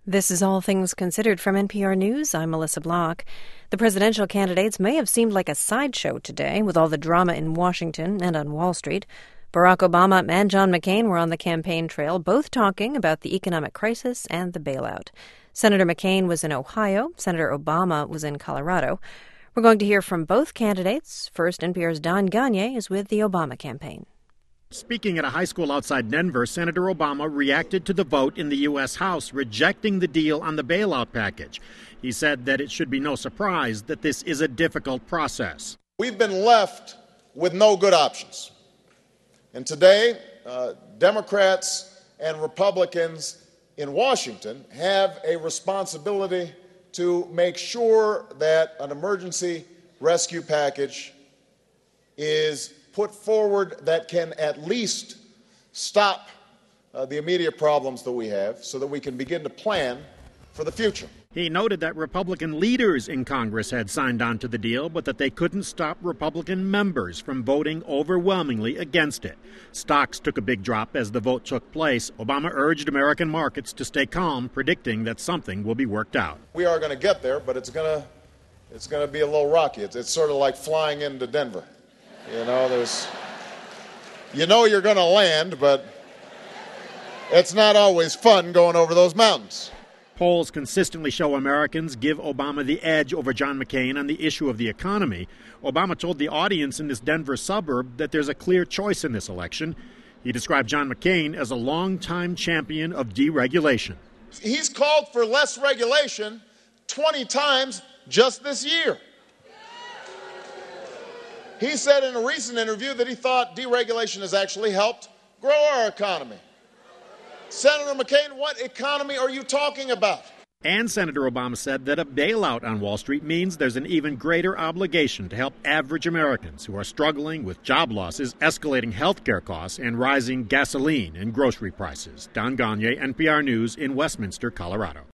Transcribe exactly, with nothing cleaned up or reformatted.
This is All Things Considered from N P R News. I'm Melissa Block. The presidential candidates may have seemed like a sideshow today with all the drama in Washington and on Wall Street. Barack Obama and John McCain were on the campaign trail, both talking about the economic crisis and the bailout. Senator McCain was in Ohio. Senator Obama was in Colorado. We're going to hear from both candidates. First, N P R's Don Gonyea is with the Obama campaign. Speaking at a high school outside Denver, Senator Obama reacted to the vote in the U S House rejecting the deal on the bailout package. He said that it should be no surprise that this is a difficult process. We've been left with no good options. And today, uh, Democrats and Republicans in Washington have a responsibility to make sure that an emergency rescue package is put forward that can at least stop uh, the immediate problems that we have so that we can begin to plan for the future. He noted that Republican leaders in Congress had signed on to the deal, but that they couldn't stop Republican members from voting overwhelmingly against it. Stocks took a big drop as the vote took place. Obama urged American markets to stay calm, predicting that something will be worked out. We are going to get there, but it's going to it's going to be a little rocky. It's, it's sort of like flying into Denver. You know, there's, you know you're going to land, but it's not always fun going over those mountains. Polls consistently show Americans give Obama the edge over John McCain on the issue of the economy. Obama told the audience in this Denver suburb that there's a clear choice in this election. He described John McCain as a longtime champion of deregulation. He's called for less regulation twenty times just this year. He said in a recent interview that he thought deregulation has actually helped grow our economy. Senator McCain, what economy are you talking about? And Senator Obama said that a bailout on Wall Street means there's an even greater obligation to help average Americans who are struggling with job losses, escalating health care costs, and rising gasoline and grocery prices. Don Gonyea, N P R News in Westminster, Colorado.